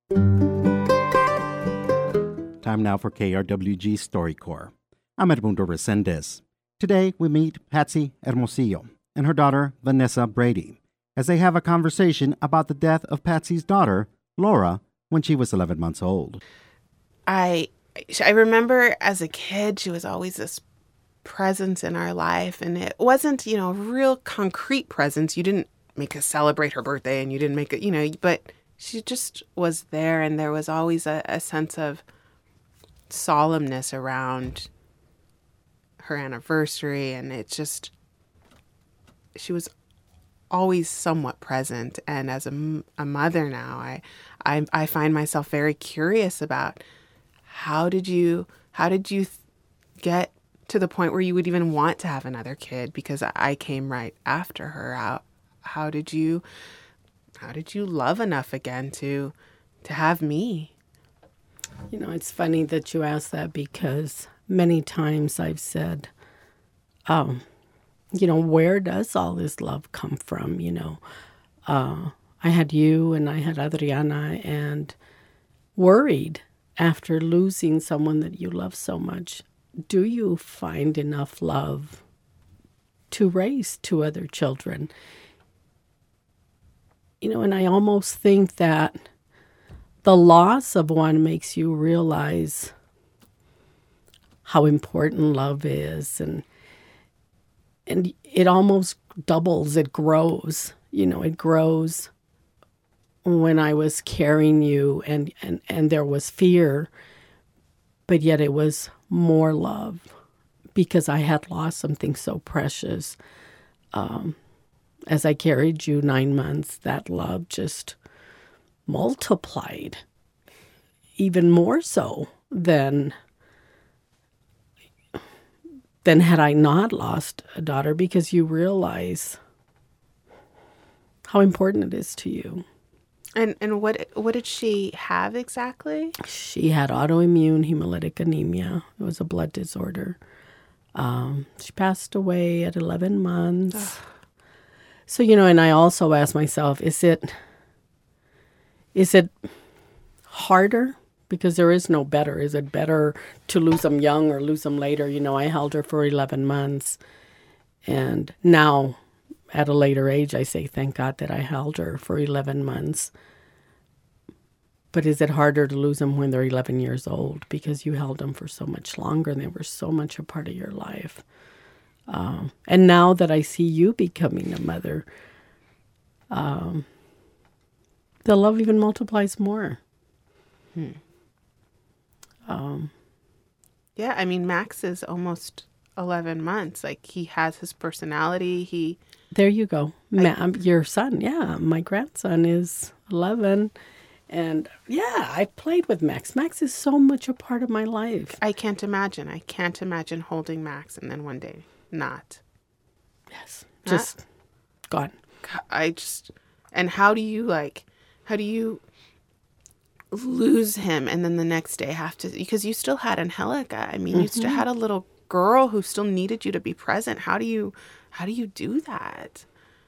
Time now for KRWG StoryCorps. I'm Edmundo Resendez. Today we meet Patsy Hermosillo and her daughter Vanessa Brady as they have a conversation about the death of Patsy's daughter, Laura, when she was 11 months old. I remember as a kid, she was always this presence in our life, and it wasn't, a real concrete presence. You didn't make us celebrate her birthday, and you didn't make it, but she just was there, and there was always a sense of solemnness around her anniversary, and she was always somewhat present. And as a mother now, I find myself very curious about how did you get to the point where you would even want to have another kid, because I came right after her. How did you love enough again to have me? It's funny that you ask that, because many times I've said, where does all this love come from? I had you and I had Adriana, and worried after losing someone that you love so much, do you find enough love to raise two other children? And I almost think that the loss of one makes you realize how important love is, and it almost doubles, it grows. It grows. When I was carrying you and there was fear, but yet it was more love, because I had lost something so precious. As I carried you 9 months, that love just multiplied, even more so than had I not lost a daughter, because you realize how important it is to you. And what did she have exactly? She had autoimmune hemolytic anemia. It was a blood disorder. She passed away at 11 months. Ugh. So, and I also asked myself, is it harder? Because there is no better. Is it better to lose them young or lose them later? I held her for 11 months. And now, at a later age, I say, thank God that I held her for 11 months. But is it harder to lose them when they're 11 years old? Because you held them for so much longer and they were so much a part of your life. And now that I see you becoming a mother, the love even multiplies more. Yeah, Max is almost 11 months. Like, he has his personality. There you go. Your son, yeah. My grandson is 11. And, yeah, I played with Max. Max is so much a part of my life. I can't imagine holding Max and then one day not. Yes. Just gone. And how do you lose him and then the next day have to, because you still had Angelica. You still had a little girl who still needed you to be present. How do you do that?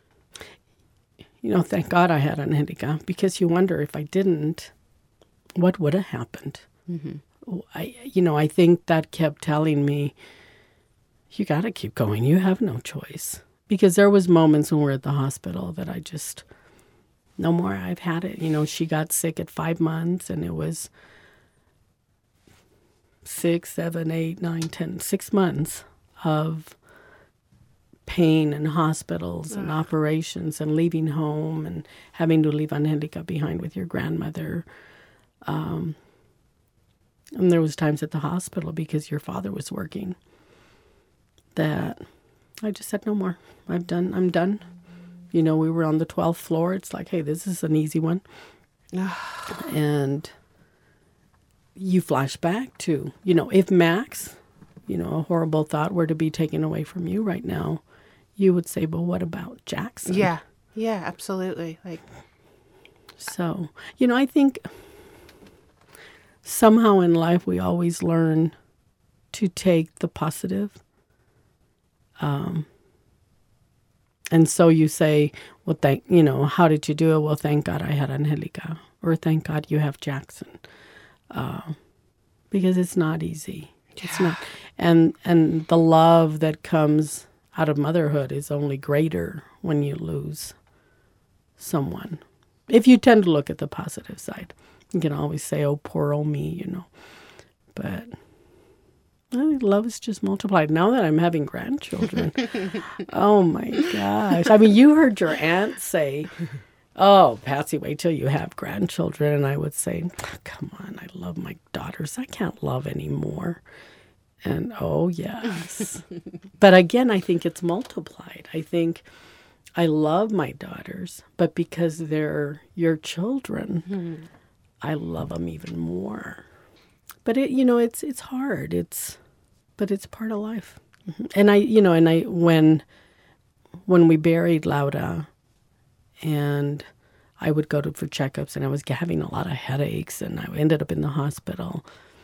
Thank God I had Angelica, because you wonder, if I didn't, what would have happened? Mm-hmm. I think that kept telling me, you got to keep going. You have no choice. Because there was moments when we were at the hospital that I just, no more, I've had it. She got sick at 5 months, and it was 6, 7, 8, 9, 10, 6 months of pain and hospitals and operations and leaving home and having to leave Angelica behind with your grandmother. And there was times at the hospital, because your father was working, that I just said, no more. I'm done. We were on the 12th floor. It's like, hey, this is an easy one. And you flash back to, if Max, a horrible thought were to be taken away from you right now, you would say, well, what about Jackson? Yeah, absolutely. So, I think somehow in life we always learn to take the positive And so you say, well, how did you do it? Well, thank God I had Angelica, or thank God you have Jackson, because it's not easy. Yeah. It's not, and the love that comes out of motherhood is only greater when you lose someone. If you tend to look at the positive side, you can always say, "Oh, poor old me," but. Love is just multiplied. Now that I'm having grandchildren, oh my gosh. I mean, you heard your aunt say, "Oh, Patsy, wait till you have grandchildren." And I would say, "Come on, I love my daughters. I can't love anymore." And oh, yes. But again, I think it's multiplied. I think I love my daughters, but because they're your children, I love them even more. But it's hard. But it's part of life. And I when we buried Laura, and I would go for checkups, and I was having a lot of headaches, and I ended up in the hospital.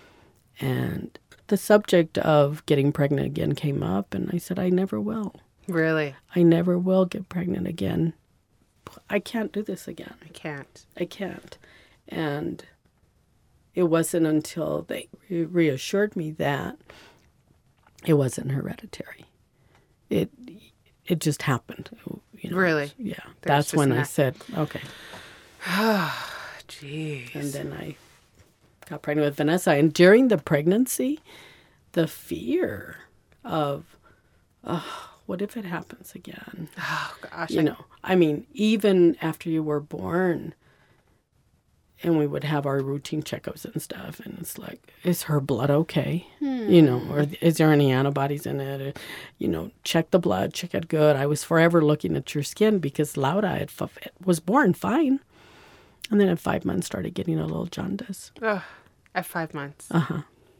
And the subject of getting pregnant again came up, and I said, I never will. Really? I never will get pregnant again. I can't do this again. I can't. And it wasn't until they reassured me that it wasn't hereditary. It just happened. Really? Yeah. That's when I said, okay. Oh, jeez. And then I got pregnant with Vanessa. And during the pregnancy, the fear of, what if it happens again? Oh, gosh. I mean, even after you were born, and we would have our routine checkups and stuff, and it's like, is her blood okay? Or is there any antibodies in it? Check the blood, check it good. I was forever looking at your skin because Laura was born fine. And then at 5 months started getting a little jaundice. Oh, at 5 months. Uh-huh.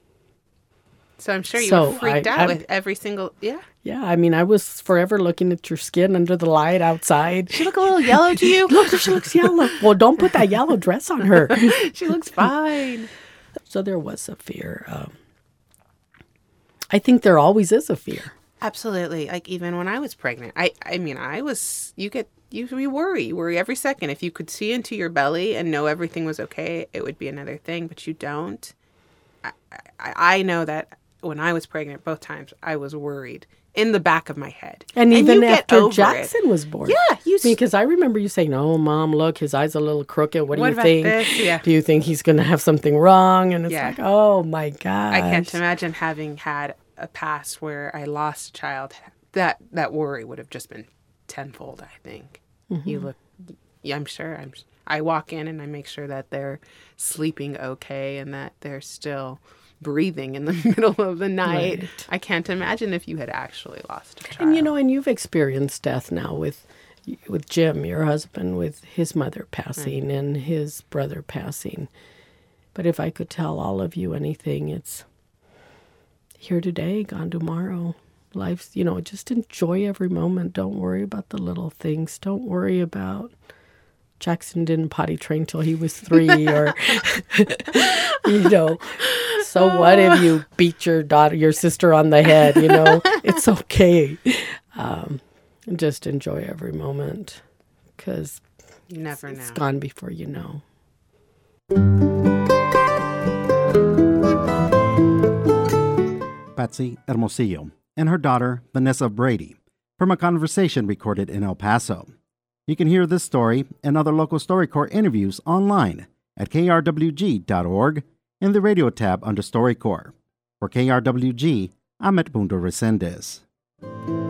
So I'm sure you were freaked out with every single, yeah? Yeah, I mean, I was forever looking at your skin under the light outside. She look a little yellow to you? Look, she looks yellow. Well, don't put that yellow dress on her. She looks fine. So there was a fear. I think there always is a fear. Absolutely. Like even when I was pregnant, I mean, you worry every second. If you could see into your belly and know everything was okay, it would be another thing, but you don't. I know that when I was pregnant both times, I was worried in the back of my head. And even after Jackson was born. Yeah. Because I remember you saying, "Oh, Mom, look, his eye's a little crooked. What do you think? This? Yeah. Do you think he's going to have something wrong?" And it's like, oh, my gosh. I can't imagine having had a past where I lost a child. That worry would have just been tenfold, I think. Mm-hmm. I walk in and I make sure that they're sleeping okay and that they're still breathing in the middle of the night. Right. I can't imagine if you had actually lost a child. And and you've experienced death now with Jim, your husband, with his mother passing and his brother passing. But if I could tell all of you anything, it's here today, gone tomorrow. Life's, just enjoy every moment. Don't worry about the little things. Don't worry about Jackson didn't potty train till he was 3 or, so what if you beat your sister on the head, it's okay. Just enjoy every moment because you never know. It's gone before you know. Patsy Hermosillo and her daughter, Vanessa Brady, from a conversation recorded in El Paso. You can hear this story and other local StoryCorps interviews online at krwg.org in the radio tab under StoryCorps. For KRWG, I'm Edmundo Resendez.